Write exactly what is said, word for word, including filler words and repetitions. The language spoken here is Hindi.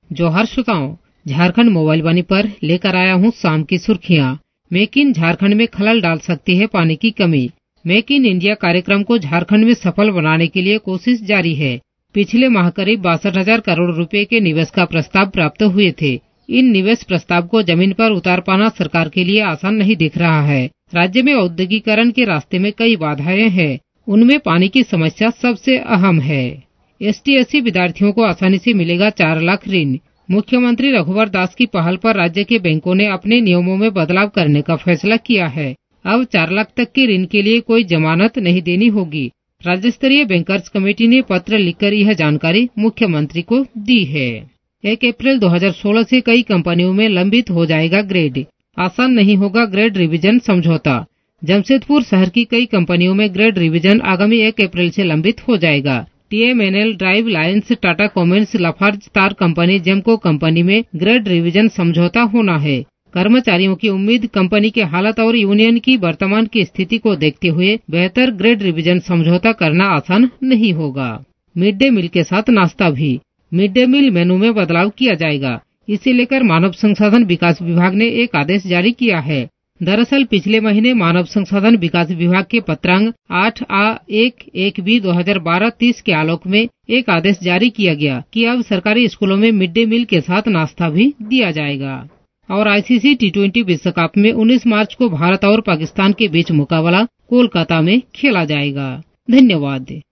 जोहार श्रोताओं, झारखंड मोबाइल वाणी पर लेकर आया हूँ शाम की सुर्खियाँ। मेक इन झारखंड में खलल डाल सकती है पानी की कमी। मेक इन इंडिया कार्यक्रम को झारखंड में सफल बनाने के लिए कोशिश जारी है। पिछले माह करीब बासठ हजार करोड़ रुपए के निवेश का प्रस्ताव प्राप्त हुए थे। इन निवेश प्रस्ताव को जमीन पर उतार पाना सरकार के लिए आसान नहीं दिख रहा है। राज्य में औद्योगिकरण के रास्ते में कई बाधाएं हैं, उनमें पानी की समस्या सबसे अहम है। एस टी एस सी विद्यार्थियों को आसानी से मिलेगा चार लाख ऋण। मुख्यमंत्री रघुवर दास की पहल पर राज्य के बैंकों ने अपने नियमों में बदलाव करने का फैसला किया है। अब चार लाख तक के ऋण के लिए कोई जमानत नहीं देनी होगी। राज्य स्तरीय बैंकर्स कमेटी ने पत्र लिखकर यह जानकारी मुख्यमंत्री को दी है। एक अप्रैल दो हज़ार सोलह से कई कंपनियों में लंबित हो जाएगा ग्रेड। आसान नहीं होगा ग्रेड रिवीजन समझौता। जमशेदपुर शहर की कई कंपनियों में ग्रेड रिवीजन आगामी एक अप्रैल से लंबित हो जाएगा। T M N L, drive lines, Tata Cummins, Lafarge तार कंपनी, जेमको कंपनी में ग्रेड रिवीजन समझौता होना है। कर्मचारियों की उम्मीद, कंपनी की हालत और यूनियन की वर्तमान की स्थिति को देखते हुए बेहतर ग्रेड रिवीजन समझौता करना आसान नहीं होगा। मिड डे मील के साथ नाश्ता भी। मिड डे मील मेनू में बदलाव किया जाएगा। इसे लेकर मानव संसाधन विकास विभाग ने एक आदेश जारी किया है। दरअसल पिछले महीने मानव संसाधन विकास विभाग के पत्रांग आठ आ एक एक बी दो हजार बारह तीस के आलोक में एक आदेश जारी किया गया कि अब सरकारी स्कूलों में मिड डे मील के साथ नाश्ता भी दिया जाएगा। और I C C T twenty विश्व कप में उन्नीस मार्च को भारत और पाकिस्तान के बीच मुकाबला कोलकाता में खेला जाएगा। धन्यवाद।